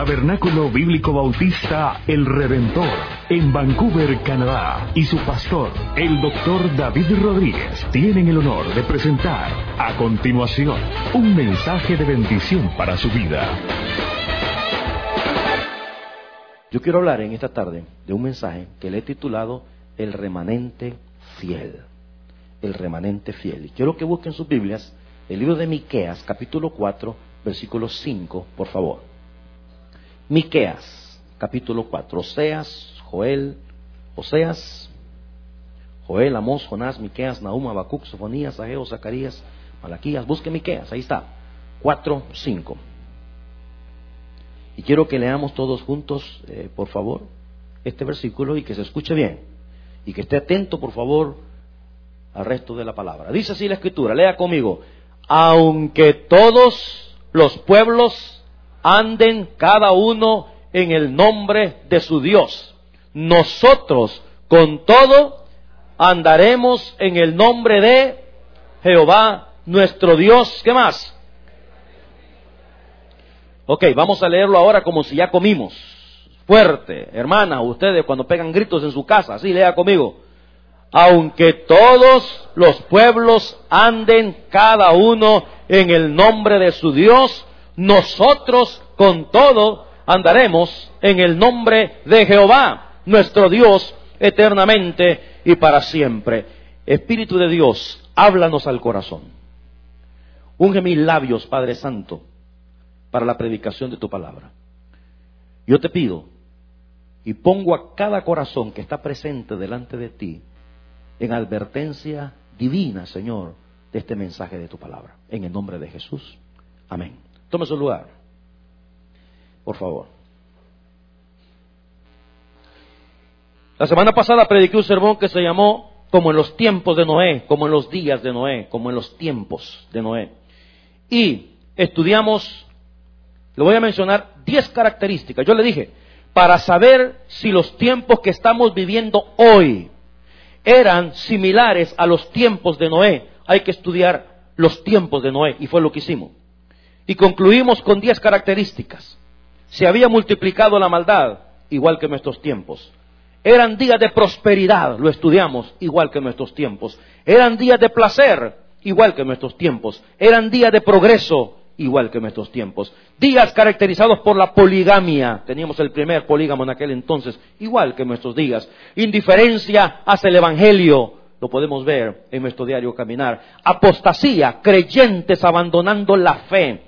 Tabernáculo Bíblico Bautista El Redentor, en Vancouver, Canadá, y su pastor, el Dr. David Rodríguez, tienen el honor de presentar a continuación un mensaje de bendición para su vida. Yo quiero hablar en esta tarde de un mensaje que le he titulado El remanente fiel. El remanente fiel. Y quiero que busquen sus Biblias el libro de Miqueas, capítulo 4, versículo 5, por favor. Miqueas, capítulo 4. Joel, Amós, Jonás, Miqueas, Nahum, Habacuc, Sofonías, Ageo, Zacarías, Malaquías. Busque Miqueas, ahí está. 4, 5. Y quiero que leamos todos juntos, por favor, este versículo y que se escuche bien. Y que esté atento, por favor, al resto de la palabra. Dice así la Escritura, lea conmigo. Aunque todos los pueblos anden cada uno en el nombre de su Dios, nosotros con todo andaremos en el nombre de Jehová nuestro Dios. ¿Qué más? Ok, vamos a leerlo ahora como si ya comimos. Fuerte, hermana, ustedes cuando pegan gritos en su casa, así lea conmigo. Aunque todos los pueblos anden cada uno en el nombre de su Dios, nosotros con todo andaremos en el nombre de Jehová, nuestro Dios, eternamente y para siempre. Espíritu de Dios, háblanos al corazón. Unge mis labios, Padre Santo, para la predicación de tu palabra. Yo te pido y pongo a cada corazón que está presente delante de ti en advertencia divina, Señor, de este mensaje de tu palabra. En el nombre de Jesús. Amén. Tome su lugar, por favor. La semana pasada prediqué un sermón que se llamó Como en los tiempos de Noé, como en los días de Noé, como en los tiempos de Noé. Y estudiamos, le voy a mencionar 10 características. Yo le dije, para saber si los tiempos que estamos viviendo hoy eran similares a los tiempos de Noé, hay que estudiar los tiempos de Noé, y fue lo que hicimos. Y concluimos con 10 características. Se había multiplicado la maldad, igual que nuestros tiempos. Eran días de prosperidad, lo estudiamos, igual que nuestros tiempos. Eran días de placer, igual que nuestros tiempos. Eran días de progreso, igual que nuestros tiempos. Días caracterizados por la poligamia. Teníamos el primer polígamo en aquel entonces, igual que nuestros días. Indiferencia hacia el evangelio, lo podemos ver en nuestro diario caminar. Apostasía, creyentes abandonando la fe,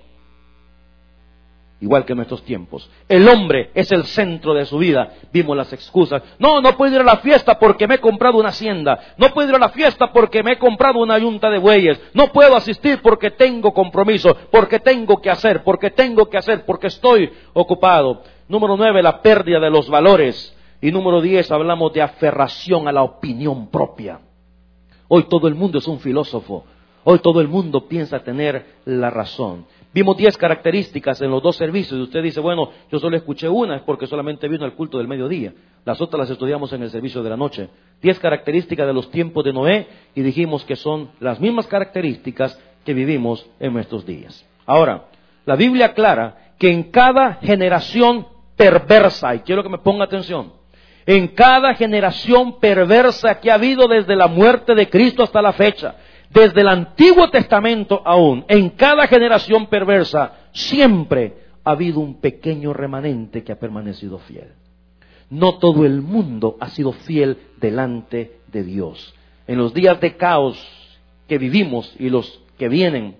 igual que nuestros tiempos. El hombre es el centro de su vida. Vimos las excusas. No puedo ir a la fiesta porque me he comprado una hacienda. No puedo ir a la fiesta porque me he comprado una yunta de bueyes. No puedo asistir porque tengo compromiso, porque tengo que hacer, porque estoy ocupado. Número 9, la pérdida de los valores. Y número 10, hablamos de aferración a la opinión propia. Hoy todo el mundo es un filósofo. Hoy todo el mundo piensa tener la razón. Vimos 10 características en los 2 servicios. Y usted dice, bueno, yo solo escuché una, es porque solamente vino al culto del mediodía. Las otras las estudiamos en el servicio de la noche. 10 características de los tiempos de Noé, y dijimos que son las mismas características que vivimos en nuestros días. Ahora, la Biblia aclara que en cada generación perversa, y quiero que me ponga atención, en cada generación perversa que ha habido desde la muerte de Cristo hasta la fecha, desde el Antiguo Testamento aún, en cada generación perversa, siempre ha habido un pequeño remanente que ha permanecido fiel. No todo el mundo ha sido fiel delante de Dios. En los días de caos que vivimos y los que vienen,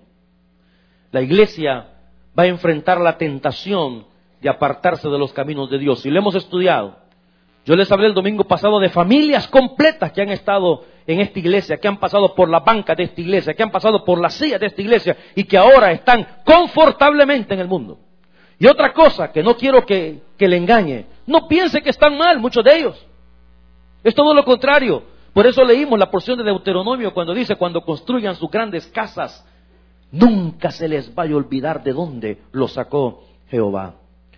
la iglesia va a enfrentar la tentación de apartarse de los caminos de Dios. Y lo hemos estudiado. Yo les hablé el domingo pasado de familias completas que han estado en esta iglesia, que han pasado por la banca de esta iglesia, que han pasado por la silla de esta iglesia y que ahora están confortablemente en el mundo. Y otra cosa que no quiero que le engañe, no piense que están mal muchos de ellos. Es todo lo contrario. Por eso leímos la porción de Deuteronomio cuando dice, cuando construyan sus grandes casas, nunca se les vaya a olvidar de dónde los sacó Jehová.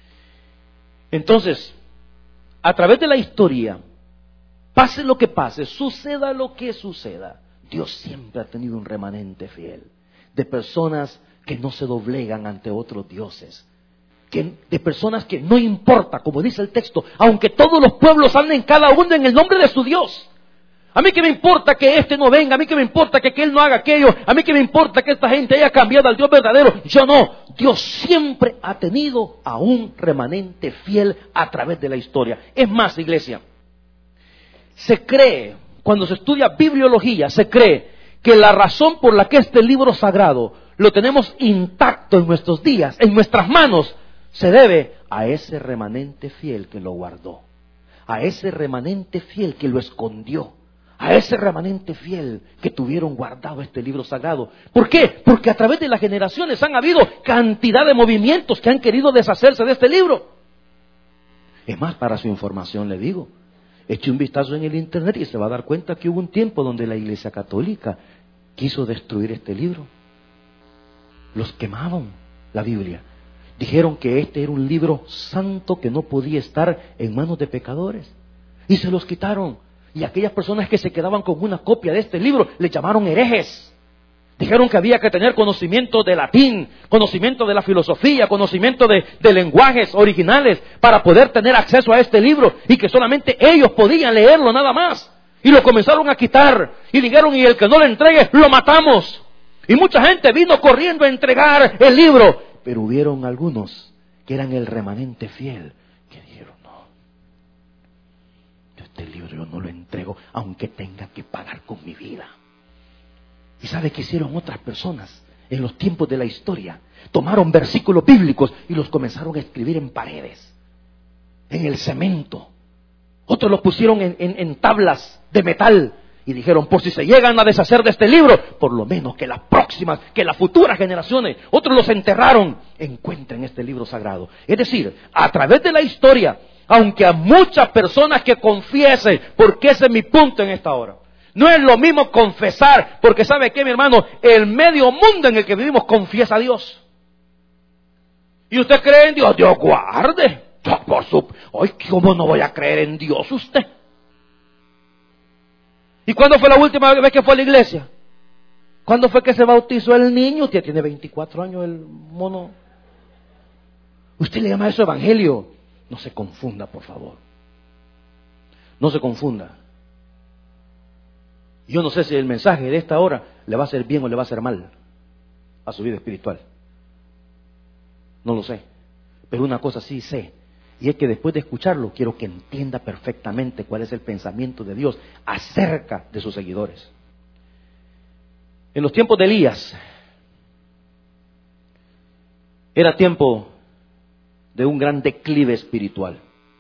Entonces, a través de la historia, pase lo que pase, suceda lo que suceda, Dios siempre ha tenido un remanente fiel de personas que no se doblegan ante otros dioses, de personas que no importa, como dice el texto, aunque todos los pueblos anden cada uno en el nombre de su Dios. A mí que me importa que este no venga, a mí que me importa que aquel no haga aquello, a mí que me importa que esta gente haya cambiado al Dios verdadero. Yo no. Dios siempre ha tenido a un remanente fiel a través de la historia. Es más, iglesia, se cree, cuando se estudia bibliología, se cree que la razón por la que este libro sagrado lo tenemos intacto en nuestros días, en nuestras manos, se debe a ese remanente fiel que lo guardó, a ese remanente fiel que lo escondió, a ese remanente fiel que tuvieron guardado este libro sagrado. ¿Por qué? Porque a través de las generaciones han habido cantidad de movimientos que han querido deshacerse de este libro. Es más, para su información le digo, eche un vistazo en el internet y se va a dar cuenta que hubo un tiempo donde la Iglesia Católica quiso destruir este libro. Los quemaban, la Biblia. Dijeron que este era un libro santo que no podía estar en manos de pecadores. Y se los quitaron. Y aquellas personas que se quedaban con una copia de este libro les llamaron herejes. Dijeron que había que tener conocimiento de latín, conocimiento de la filosofía, conocimiento de lenguajes originales para poder tener acceso a este libro y que solamente ellos podían leerlo nada más. Y lo comenzaron a quitar y dijeron, y el que no lo entregue, lo matamos. Y mucha gente vino corriendo a entregar el libro. Pero hubieron algunos que eran el remanente fiel que dijeron, no, este libro yo no lo entrego aunque tenga que pagar con mi vida. ¿Y sabe qué hicieron otras personas en los tiempos de la historia? Tomaron versículos bíblicos y los comenzaron a escribir en paredes, en el cemento. Otros los pusieron en tablas de metal y dijeron, por si se llegan a deshacer de este libro, por lo menos que las próximas, que las futuras generaciones, otros los enterraron, encuentren este libro sagrado. Es decir, a través de la historia, aunque a muchas personas que confiesen, porque ese es mi punto en esta hora, no es lo mismo confesar, porque ¿sabe qué, mi hermano? El medio mundo en el que vivimos confiesa a Dios. ¿Y usted cree en Dios? Dios guarde. Ay, ¿cómo no voy a creer en Dios usted? ¿Y cuándo fue la última vez que fue a la iglesia? ¿Cuándo fue que se bautizó el niño? Usted tiene 24 años, el mono. ¿Usted le llama eso evangelio? No se confunda, por favor. No se confunda. Yo no sé si el mensaje de esta hora le va a hacer bien o le va a hacer mal a su vida espiritual. No lo sé. Pero una cosa sí sé. Y es que después de escucharlo, quiero que entienda perfectamente cuál es el pensamiento de Dios acerca de sus seguidores. En los tiempos de Elías, era tiempo de un gran declive espiritual.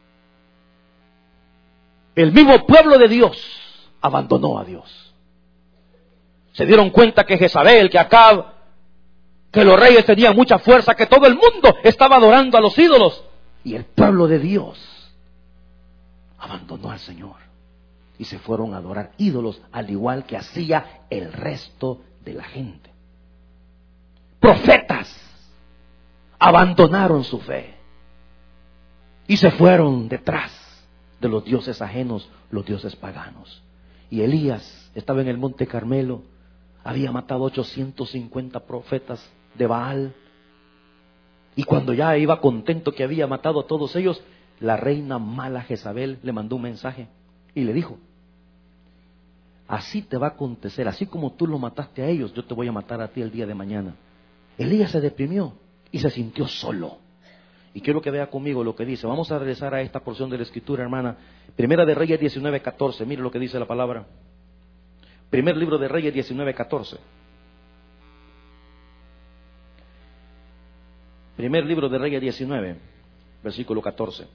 El mismo pueblo de Dios abandonó a Dios. Se dieron cuenta que Jezabel, que Acab, que los reyes tenían mucha fuerza, que todo el mundo estaba adorando a los ídolos. Y el pueblo de Dios abandonó al Señor y se fueron a adorar ídolos, al igual que hacía el resto de la gente. Profetas abandonaron su fe y se fueron detrás de los dioses ajenos, los dioses paganos. Y Elías estaba en el monte Carmelo, había matado 850 profetas de Baal. Y cuando ya iba contento que había matado a todos ellos, la reina mala Jezabel le mandó un mensaje y le dijo, así te va a acontecer, así como tú lo mataste a ellos, yo te voy a matar a ti el día de mañana. Elías se deprimió y se sintió solo. Y quiero que vea conmigo lo que dice. Vamos a regresar a esta porción de la Escritura, hermana. Primera de Reyes 19:14. Mire lo que dice la palabra. Primer libro de Reyes 19:14. Primer libro de Reyes 19, versículo 14.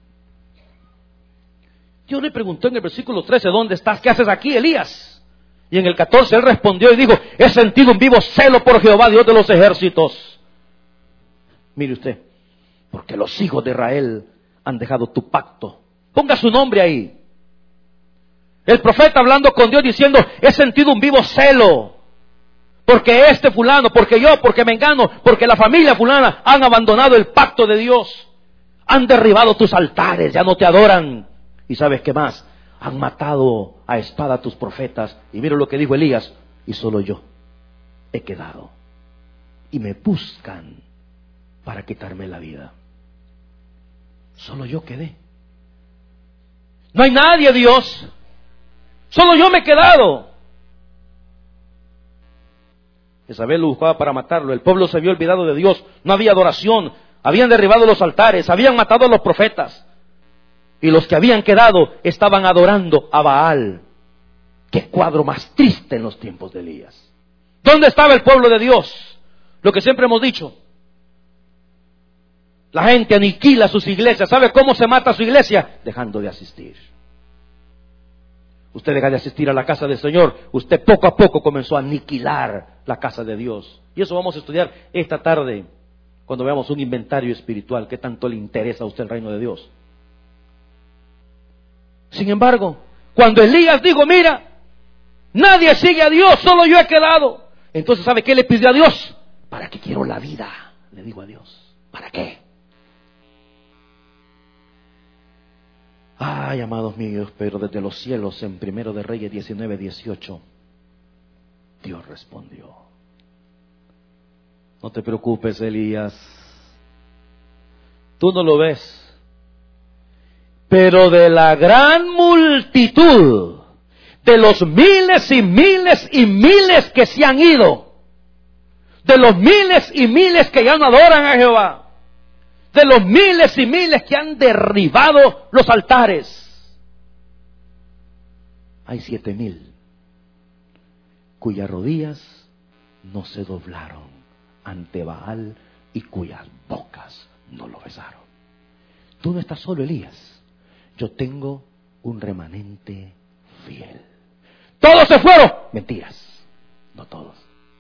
Dios le preguntó en el versículo 13, ¿dónde estás? ¿Qué haces aquí, Elías? Y en el 14 él respondió y dijo, he sentido un vivo celo por Jehová, Dios de los ejércitos. Mire usted, porque los hijos de Israel han dejado tu pacto. Ponga su nombre ahí. El profeta hablando con Dios diciendo, he sentido un vivo celo. Porque este fulano, porque yo, porque Mengano, porque la familia fulana han abandonado el pacto de Dios. Han derribado tus altares, ya no te adoran. Y ¿sabes qué más? Han matado a espada a tus profetas. Y mira lo que dijo Elías, y solo yo he quedado. Y me buscan para quitarme la vida. Solo yo quedé. No hay nadie, Dios. Solo yo me he quedado. Jezabel lo buscaba para matarlo. El pueblo se había olvidado de Dios. No había adoración. Habían derribado los altares. Habían matado a los profetas. Y los que habían quedado estaban adorando a Baal. Qué cuadro más triste en los tiempos de Elías. ¿Dónde estaba el pueblo de Dios? Lo que siempre hemos dicho. La gente aniquila sus iglesias. ¿Sabe cómo se mata su iglesia? Dejando de asistir. Usted deja de asistir a la casa del Señor. Usted poco a poco comenzó a aniquilar la casa de Dios. Y eso vamos a estudiar esta tarde, cuando veamos un inventario espiritual. ¿Qué tanto le interesa a usted el reino de Dios? Sin embargo, cuando Elías dijo, mira, nadie sigue a Dios, solo yo he quedado. Entonces, ¿sabe qué le pidió a Dios? ¿Para qué quiero la vida? Le digo a Dios. ¿Para qué? Ay, amados míos, pero desde los cielos, en 1 de Reyes 19:18, Dios respondió. No te preocupes, Elías. Tú no lo ves. Pero de la gran multitud, de los miles y miles y miles que se han ido, de los miles y miles que ya no adoran a Jehová, de los miles y miles que han derribado los altares, hay 7,000 cuyas rodillas no se doblaron ante Baal y cuyas bocas no lo besaron. Tú no estás solo, Elías. Yo tengo un remanente fiel. ¿Todos se fueron? Mentiras. No todos.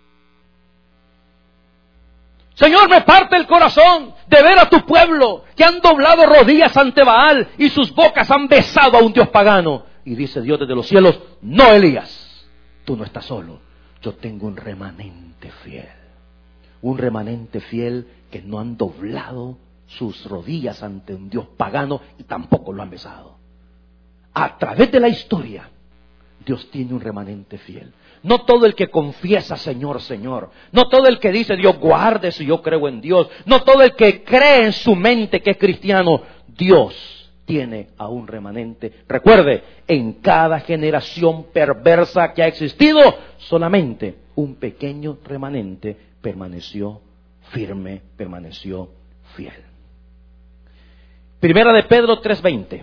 Señor, me parte el corazón de ver a tu pueblo que han doblado rodillas ante Baal y sus bocas han besado a un dios pagano. Y dice Dios desde los cielos, no, Elías, tú no estás solo. Yo tengo un remanente fiel. Un remanente fiel que no han doblado sus rodillas ante un dios pagano y tampoco lo han besado. A través de la historia, Dios tiene un remanente fiel. No todo el que confiesa Señor, Señor. No todo el que dice Dios guarde si yo creo en Dios. No todo el que cree en su mente que es cristiano. Dios tiene a un remanente. Recuerde, en cada generación perversa que ha existido, solamente un pequeño remanente permaneció firme, permaneció fiel. Primera de Pedro 3:20.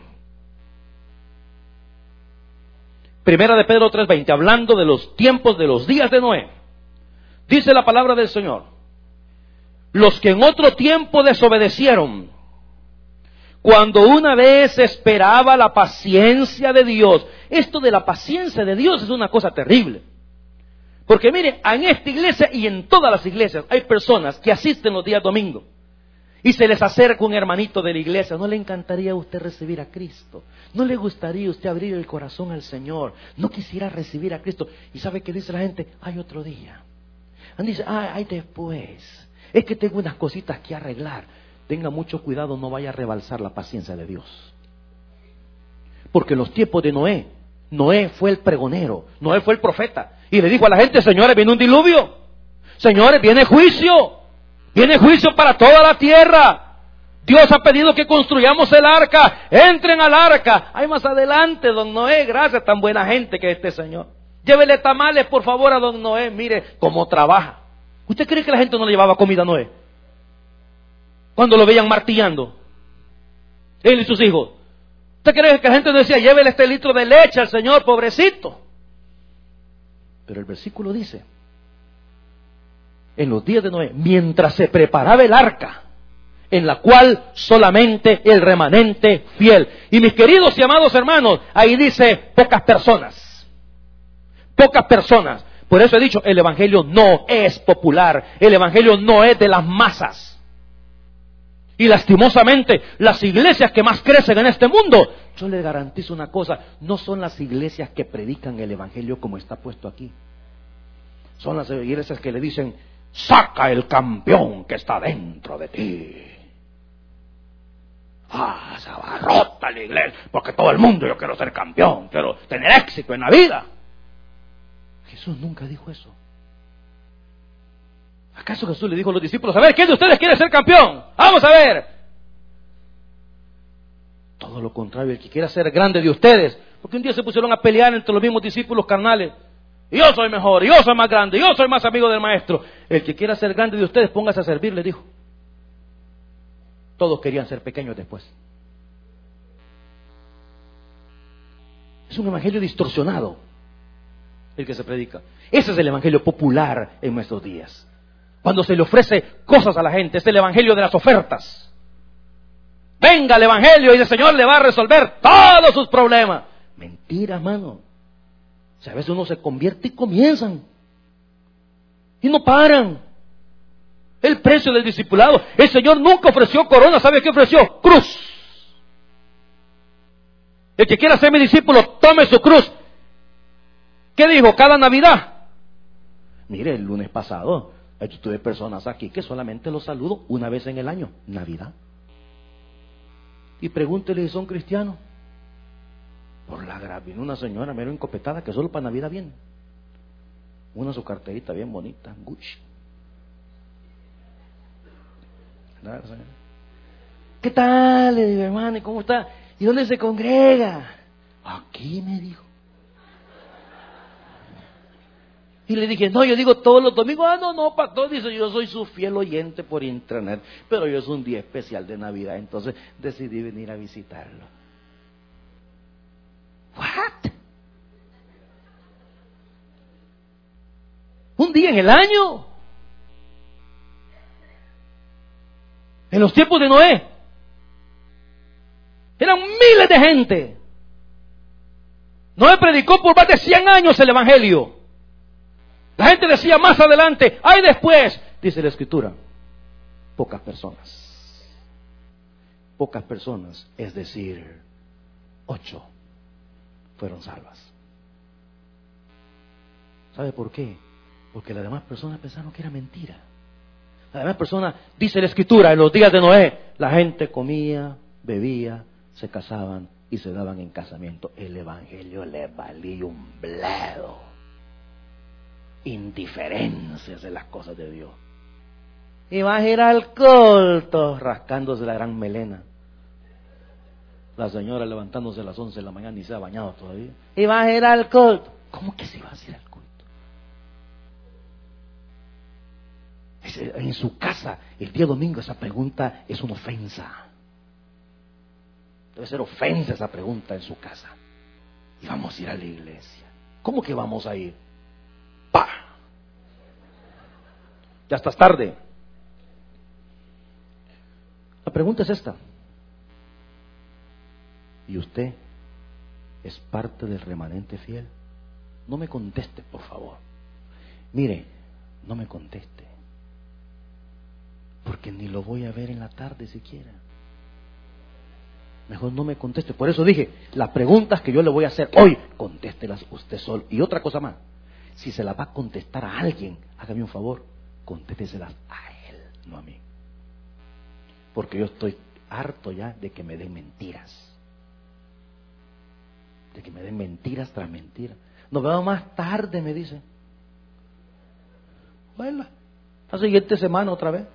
Primera de Pedro 3:20, hablando de los tiempos de los días de Noé. Dice la palabra del Señor: los que en otro tiempo desobedecieron, cuando una vez esperaba la paciencia de Dios. Esto de la paciencia de Dios es una cosa terrible. Porque mire, en esta iglesia y en todas las iglesias hay personas que asisten los días domingos. Y se les acerca un hermanito de la iglesia. ¿No le encantaría a usted recibir a Cristo? ¿No le gustaría a usted abrir el corazón al Señor? ¿No quisiera recibir a Cristo? ¿Y sabe qué dice la gente? Hay otro día. Dice, hay después. Es que tengo unas cositas que arreglar. Tenga mucho cuidado, no vaya a rebalsar la paciencia de Dios. Porque en los tiempos de Noé, Noé fue el pregonero, Noé fue el profeta. Y le dijo a la gente, señores, viene un diluvio. Señores, viene juicio. Viene juicio para toda la tierra. Dios ha pedido que construyamos el arca. Entren al arca. Ahí más adelante, don Noé, gracias, tan buena gente que es este señor. Llévele tamales, por favor, a don Noé. Mire cómo trabaja. ¿Usted cree que la gente no le llevaba comida a Noé? Cuando lo veían martillando, él y sus hijos. ¿Usted cree que la gente decía, llévele este litro de leche al Señor, pobrecito? Pero el versículo dice, en los días de Noé, mientras se preparaba el arca, en la cual solamente el remanente fiel. Y mis queridos y amados hermanos, ahí dice pocas personas. Pocas personas. Por eso he dicho, el evangelio no es popular. El evangelio no es de las masas. Y lastimosamente, las iglesias que más crecen en este mundo, yo les garantizo una cosa, no son las iglesias que predican el evangelio como está puesto aquí. Son las iglesias que le dicen, saca el campeón que está dentro de ti. Se abarrota la iglesia, porque todo el mundo, yo quiero ser campeón, quiero tener éxito en la vida. Jesús nunca dijo eso. ¿Acaso Jesús le dijo a los discípulos, a ver, ¿quién de ustedes quiere ser campeón? Vamos a ver. Todo lo contrario, el que quiera ser grande de ustedes, porque un día se pusieron a pelear entre los mismos discípulos carnales. Y yo soy mejor, y yo soy más grande, y yo soy más amigo del maestro. El que quiera ser grande de ustedes, póngase a servir, le dijo. Todos querían ser pequeños después. Es un evangelio distorsionado el que se predica. Ese es el evangelio popular en nuestros días. Cuando se le ofrece cosas a la gente, es el evangelio de las ofertas. Venga el evangelio y el Señor le va a resolver todos sus problemas. Mentira, hermano. O sea, a veces uno se convierte y comienzan. Y no paran. El precio del discipulado. El Señor nunca ofreció corona. ¿Sabe qué ofreció? Cruz. El que quiera ser mi discípulo, tome su cruz. ¿Qué dijo? Cada Navidad. Mire, el lunes pasado, yo tuve personas aquí que solamente los saludo una vez en el año, Navidad. Y pregúntele si son cristianos. Por la gracia, vino una señora mero encopetada que solo para Navidad viene. Una su carterita bien bonita, Gucci. ¿Qué tal? Le digo, hermano, ¿cómo está? ¿Y dónde se congrega? Aquí, me dijo. Y le dije, no, yo digo todos los domingos. No, pastor, dice, yo soy su fiel oyente por internet, pero hoy es un día especial de Navidad, entonces decidí venir a visitarlo. ¿What? ¿Un día en el año? En los tiempos de Noé eran miles de gente. Noé predicó por más de 100 años el evangelio. La gente decía más adelante, ay después, dice la Escritura, pocas personas. Pocas personas, es decir, 8 fueron salvas. ¿Sabe por qué? Porque las demás personas pensaron que era mentira. Las demás personas, dice la Escritura, en los días de Noé, la gente comía, bebía, se casaban y se daban en casamiento. El evangelio les valía un bledo. Indiferencias de las cosas de Dios. Y vas a ir al culto rascándose la gran melena. La señora levantándose a las 11 de la mañana y se ha bañado todavía. Y vas a ir al culto. ¿Cómo que se va a ir al culto? En su casa, el día domingo, esa pregunta es una ofensa. Debe ser ofensa esa pregunta en su casa. Y vamos a ir a la iglesia. ¿Cómo que vamos a ir? ¡Pah! Ya estás tarde. La pregunta es esta. ¿Y usted es parte del remanente fiel? No me conteste, por favor. Mire, no me conteste. Porque ni lo voy a ver en la tarde siquiera. Mejor no me conteste. Por eso dije, las preguntas que yo le voy a hacer hoy, contéstelas usted solo. Y otra cosa más, si se las va a contestar a alguien, hágame un favor, contésteselas a él, no a mí. Porque yo estoy harto ya de que me den mentiras. De que me den mentiras tras mentiras. Nos vemos más tarde, me dice. Bueno, la siguiente semana otra vez.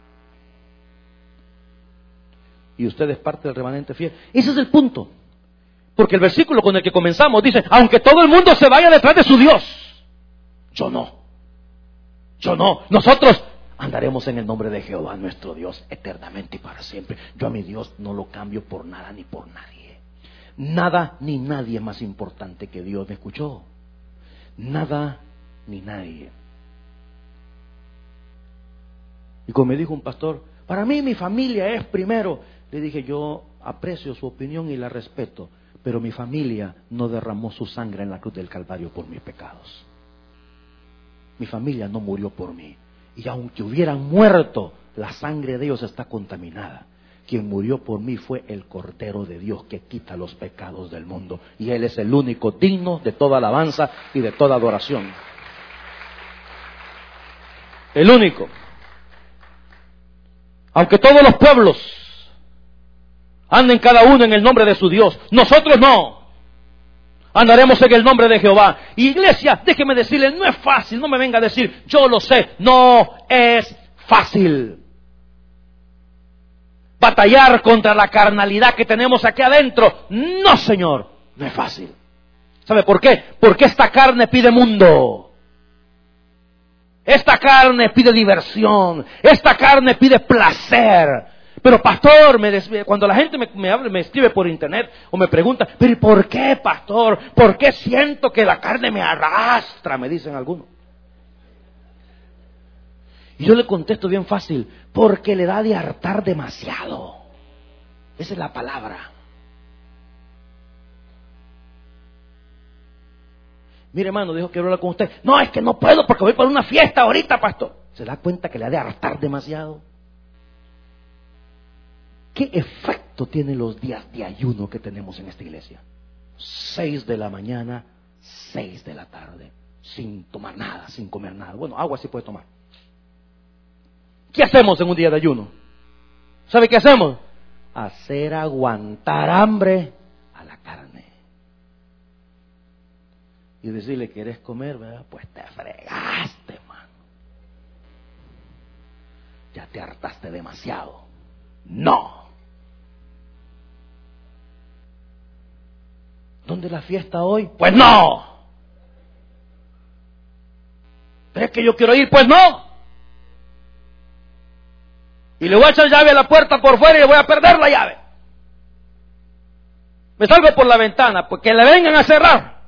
Y usted es parte del remanente fiel. Ese es el punto. Porque el versículo con el que comenzamos dice, aunque todo el mundo se vaya detrás de su Dios, yo no. Yo no. Nosotros andaremos en el nombre de Jehová, nuestro Dios, eternamente y para siempre. Yo a mi Dios no lo cambio por nada ni por nadie. Nada ni nadie es más importante que Dios. ¿Me escuchó? Nada ni nadie. Y como me dijo un pastor, para mí mi familia es primero. Le dije, yo aprecio su opinión y la respeto, pero mi familia no derramó su sangre en la cruz del Calvario por mis pecados. Mi familia no murió por mí. Y aunque hubieran muerto, la sangre de ellos está contaminada. Quien murió por mí fue el Cordero de Dios que quita los pecados del mundo. Y Él es el único digno de toda alabanza y de toda adoración. El único. Aunque todos los pueblos anden cada uno en el nombre de su Dios, nosotros no. Andaremos en el nombre de Jehová. Y iglesia, déjeme decirle, no es fácil. No me venga a decir, yo lo sé. No es fácil. batallar contra la carnalidad que tenemos aquí adentro. No, Señor, no es fácil. ¿Sabe por qué? Porque esta carne pide mundo. Esta carne pide diversión. Esta carne pide placer. Pero pastor, cuando la gente me habla, me escribe por internet o me pregunta, pero ¿y por qué, pastor? ¿Por qué siento que la carne me arrastra? Me dicen algunos. Y yo le contesto bien fácil, porque le da de hartar demasiado. Esa es la palabra. Mire, hermano, dijo que hablar con usted. No, es que no puedo porque voy para una fiesta ahorita, pastor. ¿Se da cuenta que le da de hartar demasiado? ¿Qué efecto tienen los días de ayuno que tenemos en esta iglesia? 6 de la mañana, 6 de la tarde, sin tomar nada, sin comer nada. Bueno, agua sí puede tomar. ¿Qué hacemos en un día de ayuno? ¿Sabe qué hacemos? Hacer aguantar hambre a la carne. Y decirle, ¿quieres comer? ¿Verdad? Pues te fregaste, mano. Ya te hartaste demasiado. No. ¿Dónde es la fiesta hoy? Pues no. ¿Pero es que yo quiero ir? Pues no. Y le voy a echar llave a la puerta por fuera y le voy a perder la llave. Me salgo por la ventana, pues que le vengan a cerrar.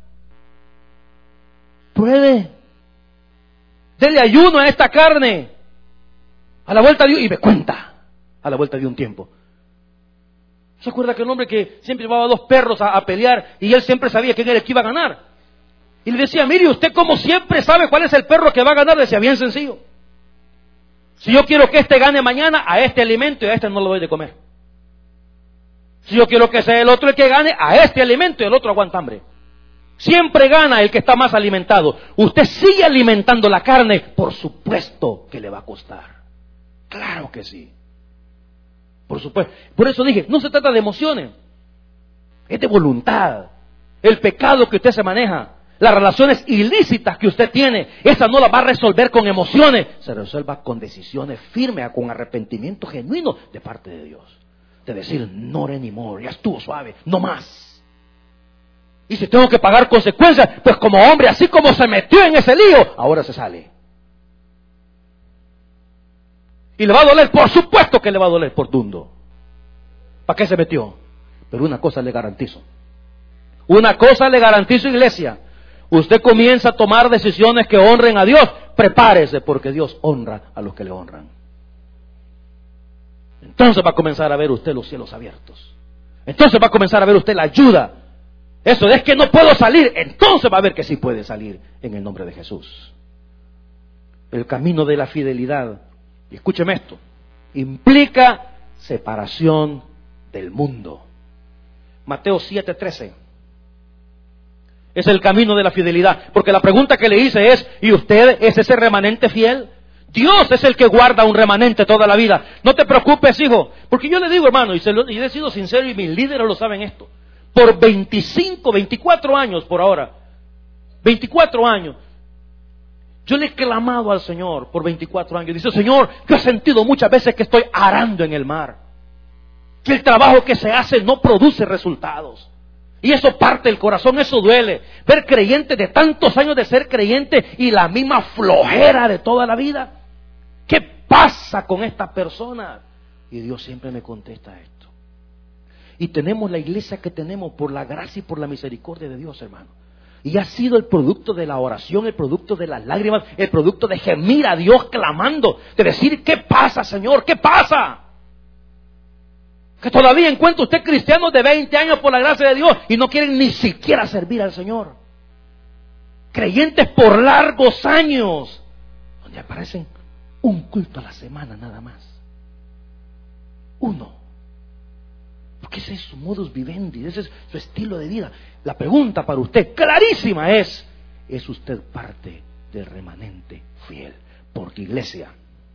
Puede. Dele ayuno a esta carne. A la vuelta de y me cuenta. A la vuelta de un tiempo. ¿Se acuerda que el hombre que siempre llevaba 2 perros a pelear y él siempre sabía quién era el que iba a ganar? Y le decía, mire, usted como siempre sabe cuál es el perro que va a ganar. Le decía, bien sencillo. Si yo quiero que este gane mañana, a este alimento y a este no lo doy de comer. Si yo quiero que sea el otro el que gane, a este alimento y el otro aguanta hambre. Siempre gana el que está más alimentado. Usted sigue alimentando la carne, por supuesto que le va a costar. Claro que sí. Por supuesto. Por eso dije, no se trata de emociones. Es de voluntad. El pecado que usted se maneja, las relaciones ilícitas que usted tiene, esa no la va a resolver con emociones. Se resuelva con decisiones firmes, con arrepentimiento genuino de parte de Dios. De decir, no anymore, ya estuvo suave, no más. Y si tengo que pagar consecuencias, pues como hombre, así como se metió en ese lío, ahora se sale. Y le va a doler, por supuesto que le va a doler por dundo. ¿Para qué se metió? Pero una cosa le garantizo. Una cosa le garantizo, iglesia. Usted comienza a tomar decisiones que honren a Dios. Prepárese, porque Dios honra a los que le honran. Entonces va a comenzar a ver usted los cielos abiertos. Entonces va a comenzar a ver usted la ayuda. Eso es que no puedo salir. Entonces va a ver que sí puede salir en el nombre de Jesús. El camino de la fidelidad, y escúcheme esto, implica separación del mundo. Mateo 7:13. Es el camino de la fidelidad. Porque la pregunta que le hice es, ¿y usted es ese remanente fiel? Dios es el que guarda un remanente toda la vida. No te preocupes, hijo. Porque yo le digo, hermano, y he sido sincero y mis líderes lo saben esto. Por 24 años por ahora. 24 años. Yo le he clamado al Señor por 24 años. Dice, Señor, yo he sentido muchas veces que estoy arando en el mar. Que el trabajo que se hace no produce resultados. Y eso parte del corazón, eso duele. Ver creyentes de tantos años de ser creyente y la misma flojera de toda la vida. ¿Qué pasa con esta persona? Y Dios siempre me contesta esto. Y tenemos la iglesia que tenemos por la gracia y por la misericordia de Dios, hermano. Y ha sido el producto de la oración, el producto de las lágrimas, el producto de gemir a Dios clamando, de decir, ¿qué pasa, Señor? ¿Qué pasa? Que todavía encuentra usted cristianos de 20 años por la gracia de Dios y no quieren ni siquiera servir al Señor. Creyentes por largos años, donde aparecen un culto a la semana nada más. Uno. Porque ese es su modus vivendi, ese es su estilo de vida. La pregunta para usted, clarísima, ¿es usted parte del remanente fiel? Porque iglesia,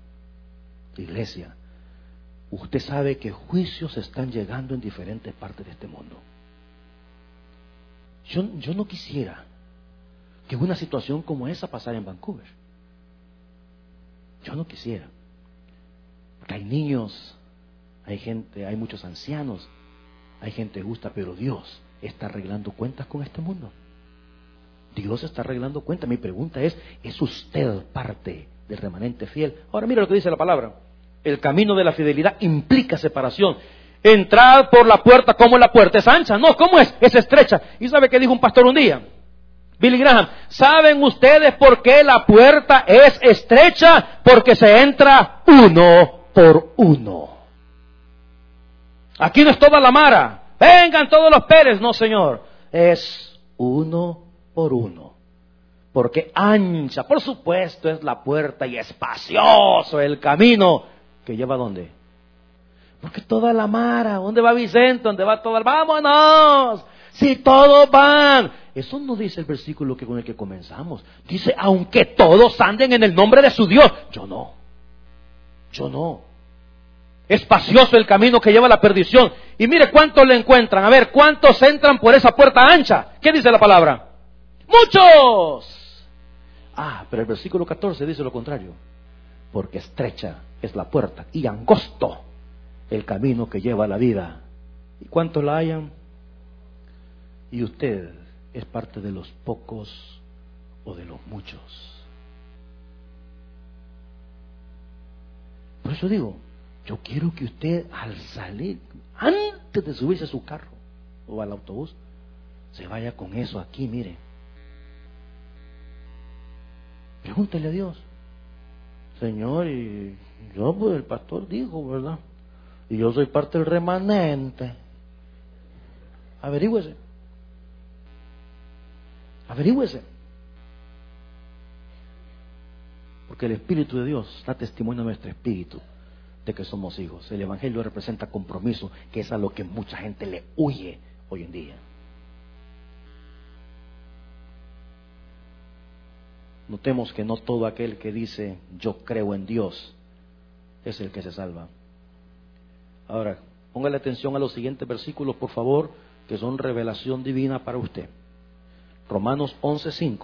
usted sabe que juicios están llegando en diferentes partes de este mundo. Yo no quisiera que una situación como esa pasara en Vancouver. Yo no quisiera. Porque hay niños hay gente, hay muchos ancianos, hay gente justa, pero Dios está arreglando cuentas con este mundo. Dios está arreglando cuentas. Mi pregunta ¿es usted parte del remanente fiel? Ahora mira lo que dice la palabra. El camino de la fidelidad implica separación. Entrad por la puerta. ¿Cómo la puerta? ¿Es ancha? No, ¿cómo es? Es estrecha. ¿Y sabe qué dijo un pastor un día? Billy Graham. ¿Saben ustedes por qué la puerta es estrecha? Porque se entra uno por uno. Aquí no es toda la mara. Vengan todos los Pérez. No, señor. Es uno por uno. Porque ancha, por supuesto, es la puerta y espacioso el camino que lleva ¿a dónde? Porque toda la mara, ¿dónde va Vicente? ¿Dónde va todo? ¡Vámonos! Si todos van. Eso no dice el versículo con el que comenzamos. Dice, aunque todos anden en el nombre de su Dios. Yo no. Espacioso el camino que lleva a la perdición. Y mire cuántos le encuentran. A ver, ¿cuántos entran por esa puerta ancha? ¿Qué dice la palabra? ¡Muchos! Pero el versículo 14 dice lo contrario. Porque estrecha es la puerta y angosto el camino que lleva a la vida. ¿Y cuántos la hayan? Y usted es parte de los pocos o de los muchos. Por eso digo, yo quiero que usted al salir, antes de subirse a su carro o al autobús, se vaya con eso aquí, mire. Pregúntele a Dios. Señor, y yo, pues el pastor dijo, ¿verdad? Y yo soy parte del remanente. Averígüese. Porque el Espíritu de Dios da testimonio a nuestro espíritu de que somos hijos. El Evangelio representa compromiso, que es a lo que mucha gente le huye hoy en día. Notemos que no todo aquel que dice yo creo en Dios es el que se salva. Ahora, póngale atención a los siguientes versículos, por favor, que son revelación divina para usted. Romanos 11:5.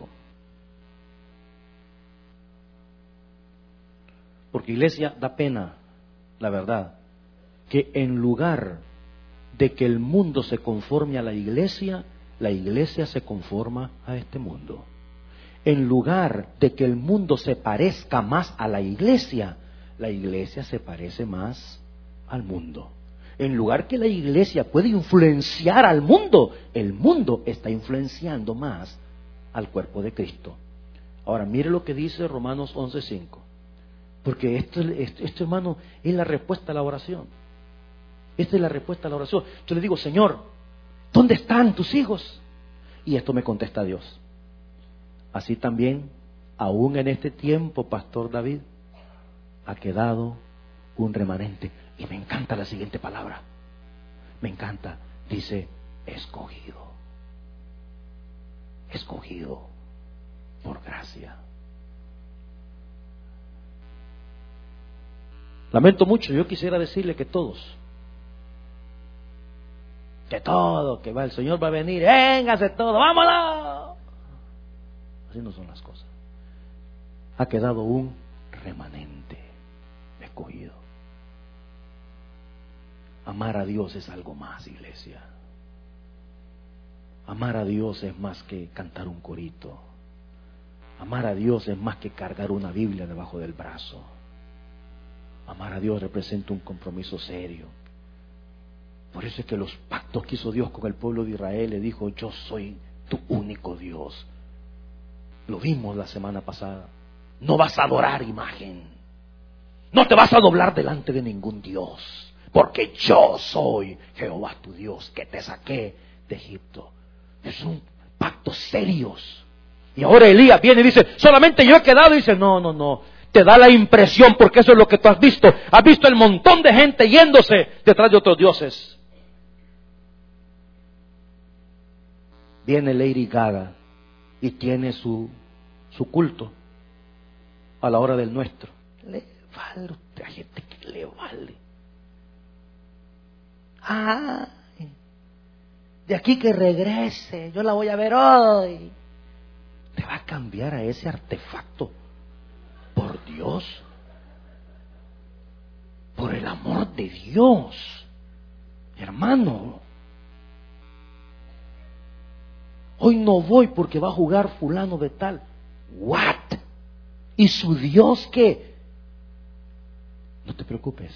Porque iglesia, da pena, la verdad, que en lugar de que el mundo se conforme a la iglesia se conforma a este mundo. En lugar de que el mundo se parezca más a la iglesia se parece más al mundo. En lugar que la iglesia puede influenciar al mundo, el mundo está influenciando más al cuerpo de Cristo. Ahora, mire lo que dice Romanos 11:5. Porque esto, hermano, es la respuesta a la oración. Esta es la respuesta a la oración. Yo le digo, Señor, ¿dónde están tus hijos? Y esto me contesta Dios. Así también, aún en este tiempo, Pastor David, ha quedado un remanente. Y me encanta la siguiente palabra. Me encanta. Dice, escogido. Escogido por gracia. Lamento mucho, yo quisiera decirle que todos, que va, el Señor va a venir, véngase todo, vámonos. Así no son las cosas. Ha quedado un remanente escogido. Amar a Dios es algo más, iglesia. Amar a Dios es más que cantar un corito. Amar a Dios es más que cargar una Biblia debajo del brazo. Amar a Dios representa un compromiso serio. Por eso es que los pactos que hizo Dios con el pueblo de Israel, le dijo, yo soy tu único Dios. Lo vimos la semana pasada. No vas a adorar imagen. No te vas a doblar delante de ningún Dios. Porque yo soy Jehová tu Dios, que te saqué de Egipto. Es un pacto serios. Y ahora Elías viene y dice, solamente yo he quedado. Y dice, no. Te da la impresión, porque eso es lo que tú has visto. Has visto el montón de gente yéndose detrás de otros dioses. Viene Lady Gaga y tiene su culto a la hora del nuestro. Le vale a gente que le vale. De aquí que regrese, yo la voy a ver hoy. Te va a cambiar a ese artefacto por Dios. Por el amor de Dios, hermano. Hoy no voy porque va a jugar fulano de tal. ¿What? ¿Y su Dios qué? No te preocupes,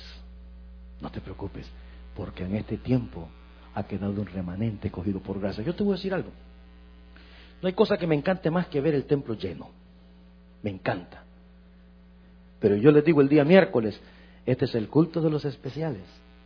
porque en este tiempo ha quedado un remanente cogido por gracia. Yo te voy a decir algo. No hay cosa que me encante más que ver el templo lleno. Me encanta. Pero yo les digo el día miércoles, este es el culto de los especiales.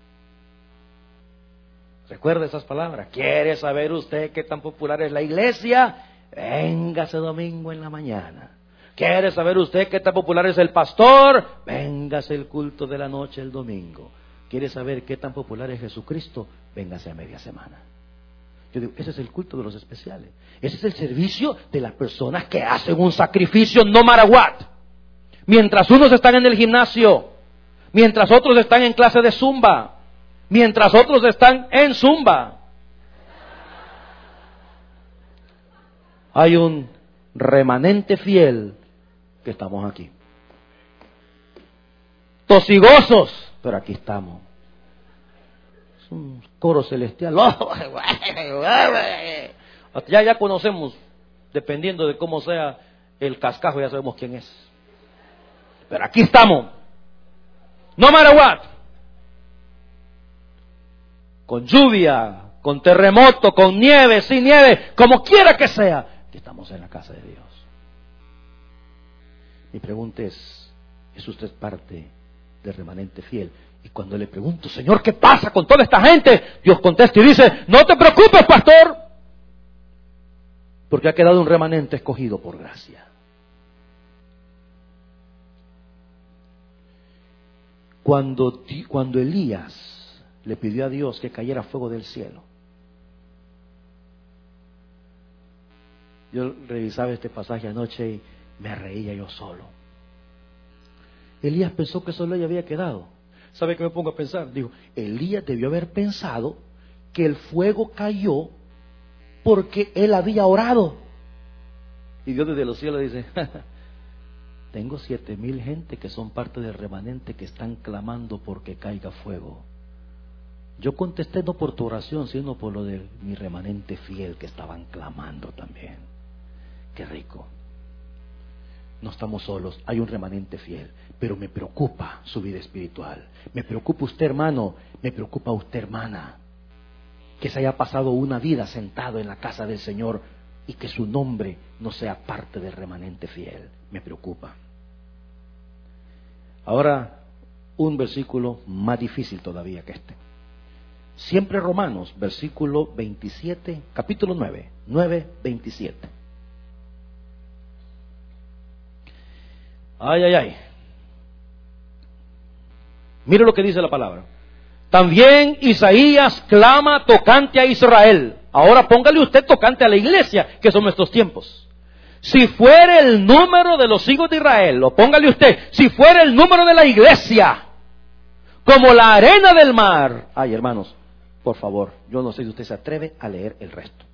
Recuerda esas palabras. ¿Quiere saber usted qué tan popular es la iglesia? Véngase domingo en la mañana. ¿Quiere saber usted qué tan popular es el pastor? Véngase el culto de la noche el domingo. ¿Quiere saber qué tan popular es Jesucristo? Véngase a media semana. Yo digo, ese es el culto de los especiales. Ese es el servicio de las personas que hacen un sacrificio no matter what. Mientras unos están en el gimnasio, mientras otros están en clase de zumba, mientras otros están en zumba, hay un remanente fiel que estamos aquí. Tosigosos, pero aquí estamos. Es un coro celestial. Ya conocemos, dependiendo de cómo sea el cascajo, ya sabemos quién es. Pero aquí estamos. No matter what. Con lluvia, con terremoto, con nieve, sin nieve, como quiera que sea, que estamos en la casa de Dios. Mi pregunta ¿es usted parte del remanente fiel? Y cuando le pregunto, Señor, ¿qué pasa con toda esta gente? Dios contesta y dice, no te preocupes, pastor, porque ha quedado un remanente escogido por gracia. Cuando Elías le pidió a Dios que cayera fuego del cielo, yo revisaba este pasaje anoche y me reía yo solo. Elías pensó que solo ella había quedado. ¿Sabe qué me pongo a pensar? Digo, Elías debió haber pensado que el fuego cayó porque él había orado. Y Dios desde los cielos dice, tengo 7,000 gente que son parte del remanente que están clamando porque caiga fuego. Yo contesté no por tu oración, sino por lo de mi remanente fiel que estaban clamando también. Qué rico. No estamos solos, hay un remanente fiel. Pero me preocupa su vida espiritual. Me preocupa usted, hermano. Me preocupa usted, hermana. Que se haya pasado una vida sentado en la casa del Señor y que su nombre no sea parte del remanente fiel. Me preocupa. Ahora, un versículo más difícil todavía que este. Siempre Romanos, versículo 27, capítulo 9:27. Ay. Mire lo que dice la palabra. También Isaías clama tocante a Israel. Ahora póngale usted tocante a la iglesia, que son nuestros tiempos. Si fuera el número de los hijos de Israel, o póngale usted, si fuera el número de la iglesia, como la arena del mar. Ay, hermanos, por favor, yo no sé si usted se atreve a leer el resto.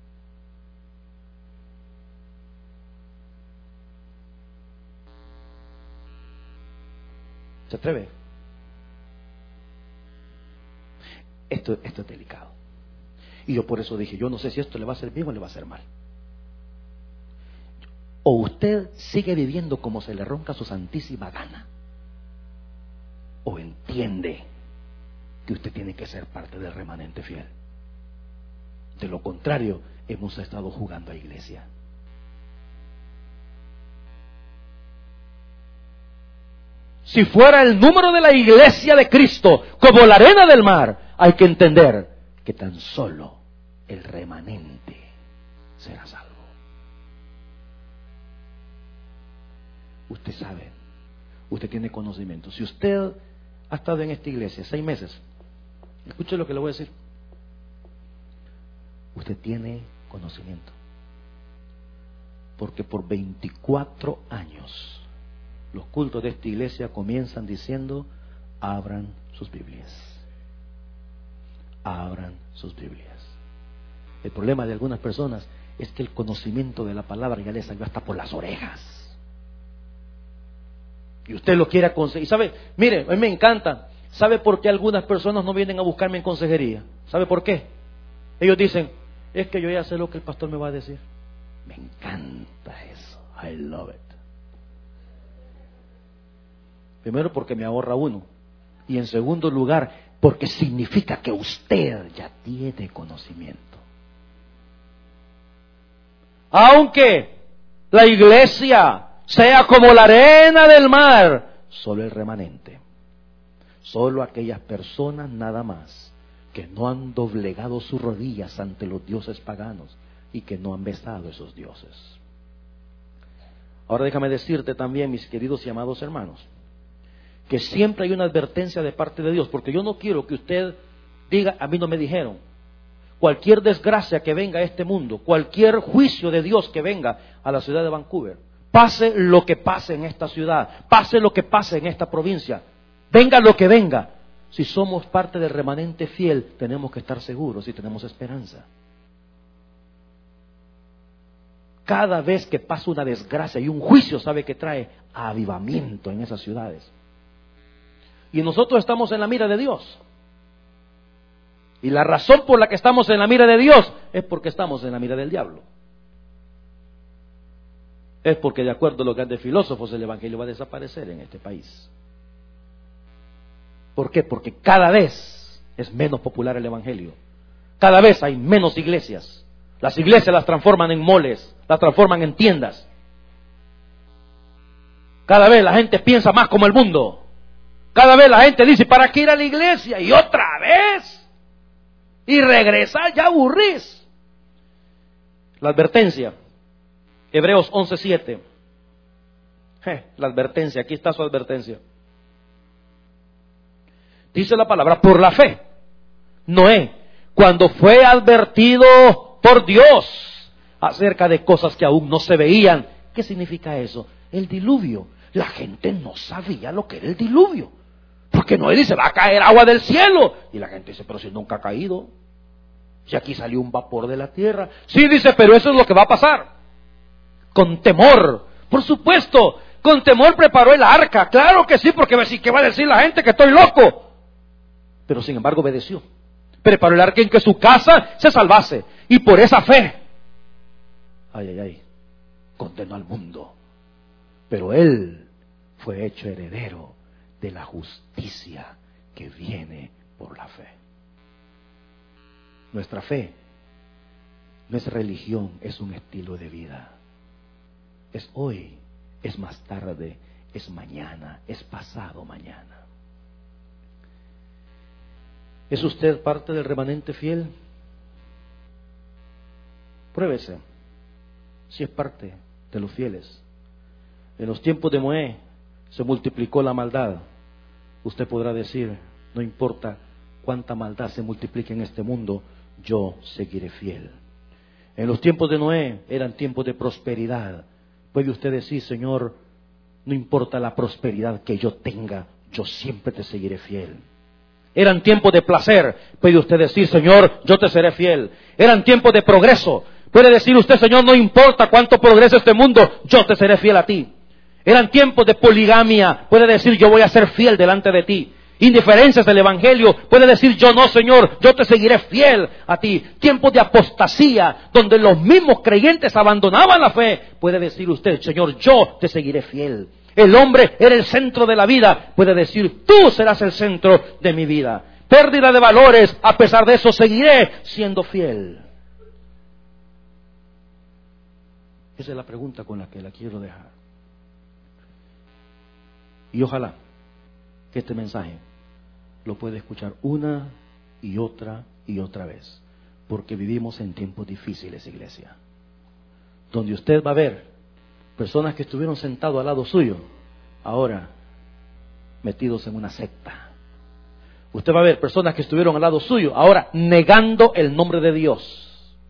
¿Se atreve? Esto es delicado. Y yo por eso dije, yo no sé si esto le va a hacer bien o le va a hacer mal. O usted sigue viviendo como se le ronca su santísima gana, o entiende que usted tiene que ser parte del remanente fiel. De lo contrario, hemos estado jugando a iglesia. Si fuera el número de la iglesia de Cristo como la arena del mar, hay que entender que tan solo el remanente será salvo. Usted sabe, usted tiene conocimiento. Si usted ha estado en esta iglesia 6 meses, escuche lo que le voy a decir. Usted tiene conocimiento. Porque por 24 años los cultos de esta iglesia comienzan diciendo, abran sus Biblias. Abran sus Biblias. El problema de algunas personas es que el conocimiento de la palabra ya les salió hasta por las orejas. Y usted lo quiere conseguir. Y sabe, mire, a mí me encanta. ¿Sabe por qué algunas personas no vienen a buscarme en consejería? ¿Sabe por qué? Ellos dicen, es que yo ya sé lo que el pastor me va a decir. Me encanta eso. I love it. Primero porque me ahorra uno. Y en segundo lugar, porque significa que usted ya tiene conocimiento. Aunque la iglesia sea como la arena del mar, solo el remanente, solo aquellas personas nada más que no han doblegado sus rodillas ante los dioses paganos y que no han besado esos dioses. Ahora déjame decirte también, mis queridos y amados hermanos, que siempre hay una advertencia de parte de Dios, porque yo no quiero que usted diga, a mí no me dijeron. Cualquier desgracia que venga a este mundo, cualquier juicio de Dios que venga a la ciudad de Vancouver, pase lo que pase en esta ciudad, pase lo que pase en esta provincia, venga lo que venga, si somos parte del remanente fiel, tenemos que estar seguros y tenemos esperanza. Cada vez que pasa una desgracia y un juicio, sabe que trae avivamiento en esas ciudades. Y nosotros estamos en la mira de Dios. Y la razón por la que estamos en la mira de Dios es porque estamos en la mira del diablo. Es porque, de acuerdo a lo que han de filósofos, el evangelio va a desaparecer en este país. ¿Por qué? Porque cada vez es menos popular el evangelio. Cada vez hay menos iglesias. Las iglesias las transforman en moles, las transforman en tiendas. Cada vez la gente piensa más como el mundo. Cada vez la gente dice, ¿para qué ir a la iglesia? Y otra vez. Y regresar, ya aburrís. La advertencia, Hebreos 11:7. La advertencia, aquí está su advertencia. Dice la palabra, por la fe, Noé, cuando fue advertido por Dios acerca de cosas que aún no se veían. ¿Qué significa eso? El diluvio. La gente no sabía lo que era el diluvio. Porque Noé dice, va a caer agua del cielo. Y la gente dice, pero si nunca ha caído. Si aquí salió un vapor de la tierra. Sí, dice, pero eso es lo que va a pasar. Con temor. Por supuesto, con temor preparó el arca. Claro que sí, porque ¿qué va a decir la gente? Que estoy loco. Pero sin embargo obedeció. Preparó el arca en que su casa se salvase. Y por esa fe, condenó al mundo. Pero él fue hecho heredero de la justicia que viene por la fe. Nuestra fe no es religión, es un estilo de vida. Es hoy, es más tarde, es mañana, es pasado mañana. ¿Es usted parte del remanente fiel? Pruébese si es parte de los fieles. En los tiempos de Noé se multiplicó la maldad. Usted podrá decir, no importa cuánta maldad se multiplique en este mundo, yo seguiré fiel. En los tiempos de Noé eran tiempos de prosperidad. Puede usted decir, Señor, no importa la prosperidad que yo tenga, yo siempre te seguiré fiel. Eran tiempos de placer. Puede usted decir, Señor, yo te seré fiel. Eran tiempos de progreso. Puede decir usted, Señor, no importa cuánto progrese este mundo, yo te seré fiel a ti. Eran tiempos de poligamia. Puede decir, yo voy a ser fiel delante de ti. Indiferencias del evangelio. Puede decir, yo no, Señor, yo te seguiré fiel a ti. Tiempos de apostasía, donde los mismos creyentes abandonaban la fe. Puede decir usted, Señor, yo te seguiré fiel. El hombre era el centro de la vida. Puede decir, tú serás el centro de mi vida. Pérdida de valores, a pesar de eso seguiré siendo fiel. Esa es la pregunta con la que la quiero dejar. Y ojalá que este mensaje lo pueda escuchar una y otra vez. Porque vivimos en tiempos difíciles, iglesia. Donde usted va a ver personas que estuvieron sentados al lado suyo, ahora metidos en una secta. Usted va a ver personas que estuvieron al lado suyo, ahora negando el nombre de Dios.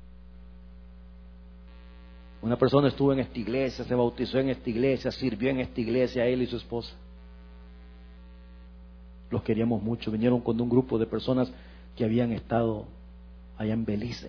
Una persona estuvo en esta iglesia, se bautizó en esta iglesia, sirvió en esta iglesia, él y su esposa. Los queríamos mucho, vinieron con un grupo de personas que habían estado allá en Belice.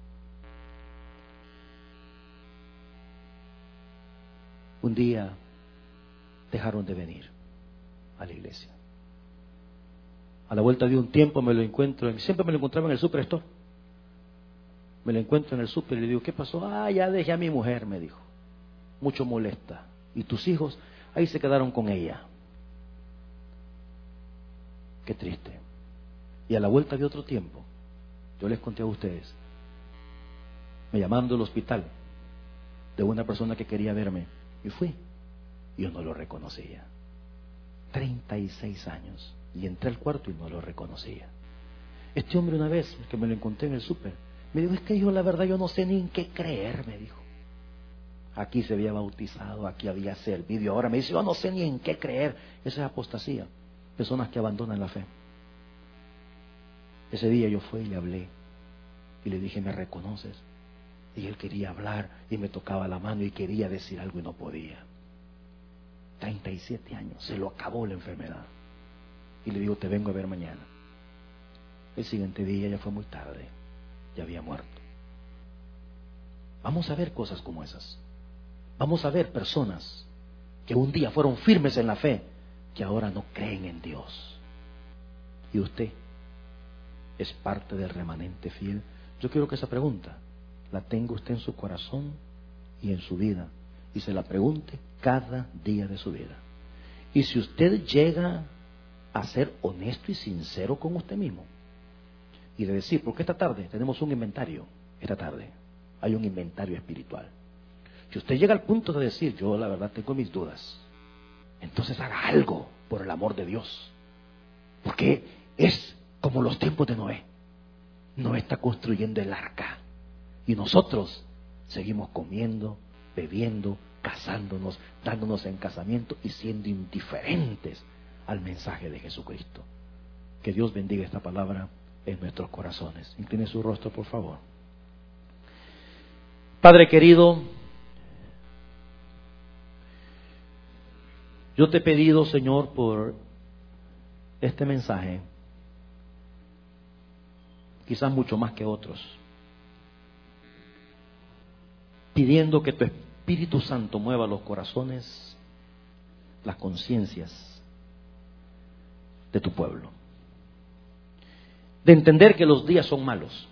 Un día dejaron de venir a la iglesia. A la vuelta de un tiempo me lo encuentro, siempre me lo encontraba en el Superstore. Me lo encuentro en el súper y le digo, ¿qué pasó? Ya dejé a mi mujer, me dijo. Mucho molesta. ¿Y tus hijos? Ahí se quedaron con ella. Qué triste. Y a la vuelta de otro tiempo, yo les conté a ustedes, me llamaron del hospital de una persona que quería verme. Y fui. Yo no lo reconocía. 36 años. Y entré al cuarto y no lo reconocía. Este hombre una vez, que me lo encontré en el súper, me dijo, es que yo la verdad yo no sé ni en qué creer, me dijo. Aquí se había bautizado, aquí había servido. Ahora me dice, yo no sé ni en qué creer. Esa es apostasía. Personas que abandonan la fe. Ese día yo fui y le hablé. Y le dije, ¿me reconoces? Y él quería hablar y me tocaba la mano y quería decir algo y no podía. 37 años, se lo acabó la enfermedad. Y le digo, te vengo a ver mañana. El siguiente día ya fue muy tarde, ya había muerto. Vamos a ver cosas como esas. Vamos a ver personas que un día fueron firmes en la fe, que ahora no creen en Dios. Y usted es parte del remanente fiel. Yo quiero que esa pregunta la tenga usted en su corazón y en su vida, y se la pregunte cada día de su vida. Y si usted llega a ser honesto y sincero con usted mismo, y de decir, porque esta tarde tenemos un inventario, esta tarde hay un inventario espiritual. Si usted llega al punto de decir, yo la verdad tengo mis dudas, entonces haga algo por el amor de Dios, porque es como los tiempos de Noé. Noé está construyendo el arca y nosotros seguimos comiendo, bebiendo, casándonos, dándonos en casamiento y siendo indiferentes al mensaje de Jesucristo. Que Dios bendiga esta palabra en nuestros corazones. Incline su rostro, por favor. Padre querido, yo te he pedido, Señor, por este mensaje, quizás mucho más que otros, pidiendo que tu Espíritu Santo mueva los corazones, las conciencias de tu pueblo, de entender que los días son malos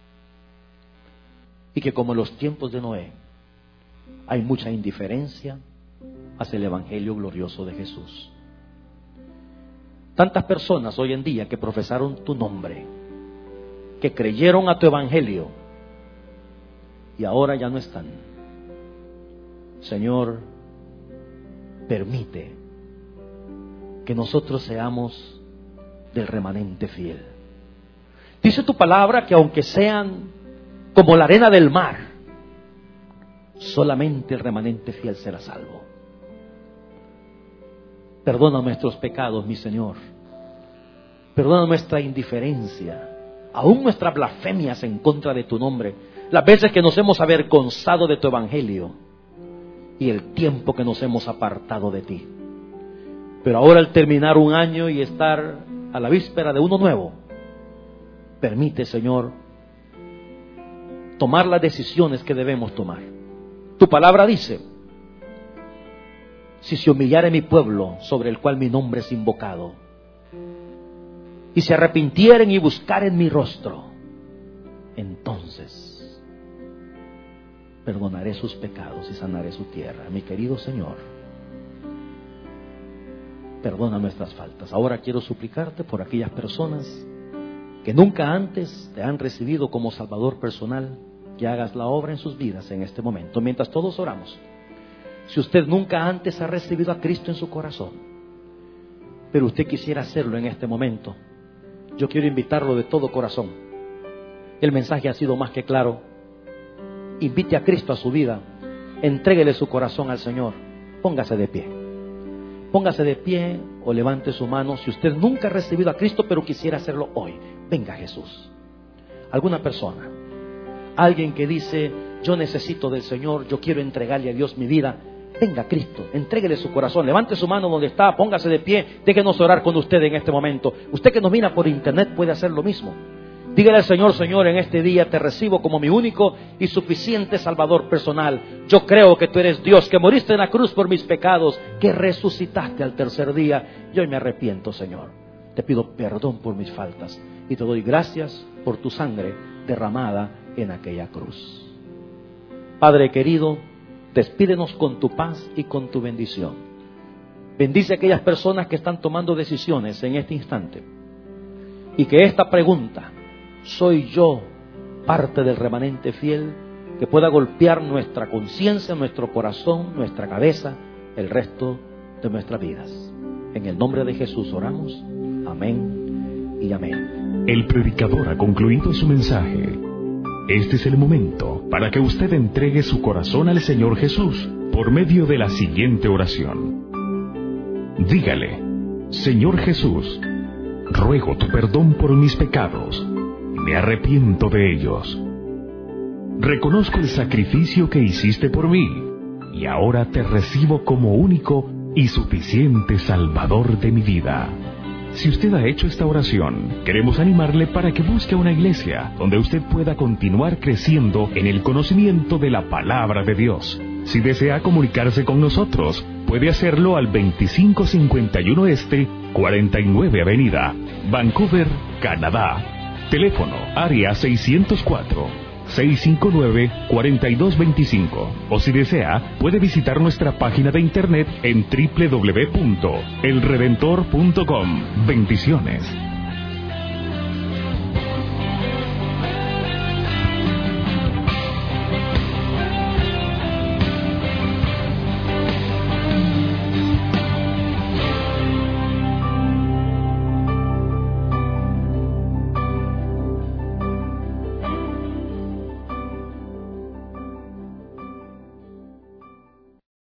y que como en los tiempos de Noé hay mucha indiferencia hacia el Evangelio glorioso de Jesús. Tantas personas hoy en día que profesaron tu nombre, que creyeron a tu Evangelio y ahora ya no están. Señor, permite que nosotros seamos del remanente fiel. Dice tu palabra que aunque sean como la arena del mar, solamente el remanente fiel será salvo. Perdona nuestros pecados, mi Señor. Perdona nuestra indiferencia, aún nuestras blasfemias en contra de tu nombre, las veces que nos hemos avergonzado de tu Evangelio y el tiempo que nos hemos apartado de ti. Pero ahora, al terminar un año y estar a la víspera de uno nuevo, permite, Señor, tomar las decisiones que debemos tomar. Tu palabra dice, si se humillare mi pueblo sobre el cual mi nombre es invocado, y se arrepintieren y buscaren mi rostro, entonces perdonaré sus pecados y sanaré su tierra. Mi querido Señor, perdona nuestras faltas. Ahora quiero suplicarte por aquellas personas que nunca antes te han recibido como Salvador personal, que hagas la obra en sus vidas en este momento. Mientras todos oramos, si usted nunca antes ha recibido a Cristo en su corazón, pero usted quisiera hacerlo en este momento, yo quiero invitarlo de todo corazón. El mensaje ha sido más que claro. Invite a Cristo a su vida, entréguele su corazón al Señor. Póngase de pie. Póngase de pie o levante su mano si usted nunca ha recibido a Cristo pero quisiera hacerlo hoy. Venga Jesús. Alguna persona, alguien que dice, yo necesito del Señor, yo quiero entregarle a Dios mi vida. Venga Cristo, entréguele su corazón, levante su mano donde está, póngase de pie, déjenos orar con usted en este momento. Usted que nos mira por internet puede hacer lo mismo. Dígale al Señor, Señor, en este día te recibo como mi único y suficiente Salvador personal. Yo creo que tú eres Dios, que moriste en la cruz por mis pecados, que resucitaste al tercer día. Y hoy me arrepiento, Señor. Te pido perdón por mis faltas y te doy gracias por tu sangre derramada en aquella cruz. Padre querido, despídenos con tu paz y con tu bendición. Bendice a aquellas personas que están tomando decisiones en este instante. Y que esta pregunta, ¿soy yo parte del remanente fiel?, que pueda golpear nuestra conciencia, nuestro corazón, nuestra cabeza, el resto de nuestras vidas. En el nombre de Jesús oramos. Amén y amén. El predicador ha concluido su mensaje. Este es el momento para que usted entregue su corazón al Señor Jesús por medio de la siguiente oración. Dígale: Señor Jesús, ruego tu perdón por mis pecados. Me arrepiento de ellos. Reconozco el sacrificio que hiciste por mí y ahora te recibo como único y suficiente Salvador de mi vida. Si usted ha hecho esta oración, queremos animarle para que busque una iglesia donde usted pueda continuar creciendo en el conocimiento de la palabra de Dios. Si desea comunicarse con nosotros, puede hacerlo al 2551 Este, 49 Avenida, Vancouver, Canadá. Teléfono área 604-659-4225. O si desea, puede visitar nuestra página de internet en www.elredentor.com. Bendiciones.